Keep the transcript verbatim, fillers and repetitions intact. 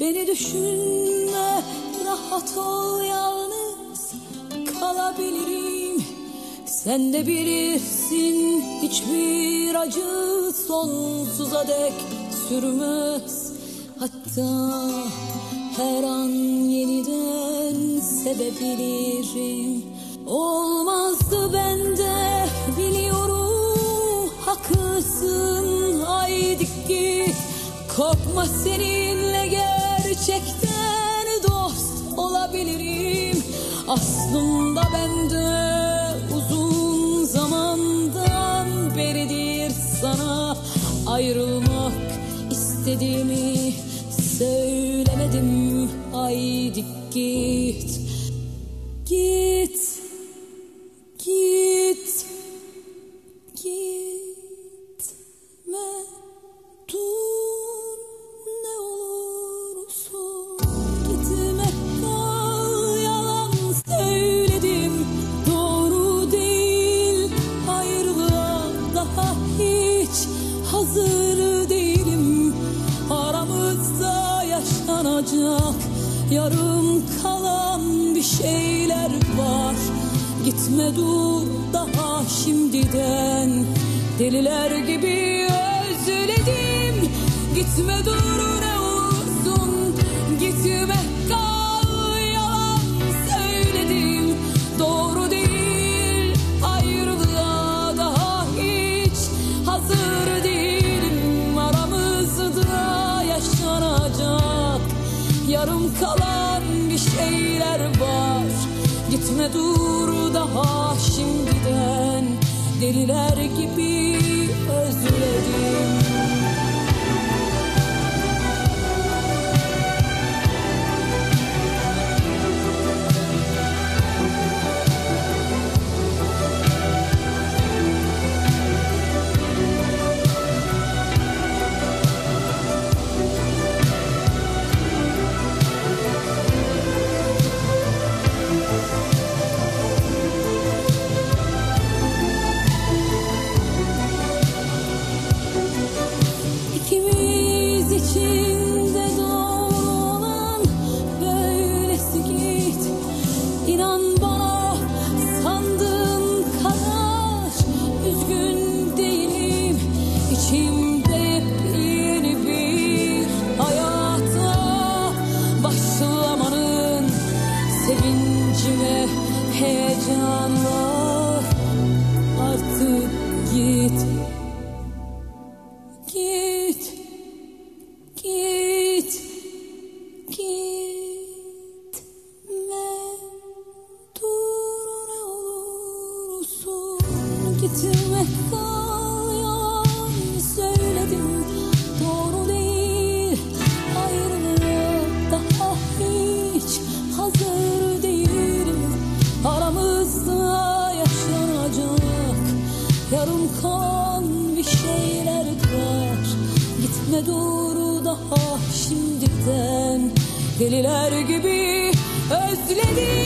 Beni düşünme, rahat ol, yalnız kalabilirim. Sen de bilirsin, hiçbir acı sonsuza dek sürmez. Hatta her an yeniden sevebilirim. Olmazdı bende, biliyorum, haklısın, haydi git. Korkma, seninle gerçekten dost olabilirim. Aslında bende uzun zamandan beridir sana ayrılmak istediğimi söylemedim. Haydi git, git, git, gitme, dur ne olursun, gitme, kal, yalan söyledim, doğru değil, ayrılığa daha hiç hazır değilim. Aramızda yaşanacak yarım kalan bir şeyler var. Gitme, dur daha şimdiden, deliler gibi özledim. Gitme, dur ne olursun, gitme, kal, yalan söyledim, doğru değil, ayrılığa daha hiç hazır değilim. Aramızda yaşanacak yarım kalan bir şeyler var. Gitme, dur daha şimdiden, deliler gibi özledim. İkimiz içinde doğru olan böylesi git. İnan bana, sandığın kadar üzgün değilim. İçimde yepyeni bir hayata başlamanın sevinci ve heyecanı var. Artık git, git, git, gitme, dur ne olursun, gitme, kal, yalan söyledim, doğru değil, ayrılığa daha hiç hazır değilim. Aramızda yaşanacak yarım kalan bir şeyler var. Gitme, dur daha şimdiden, deliler gibi özledim.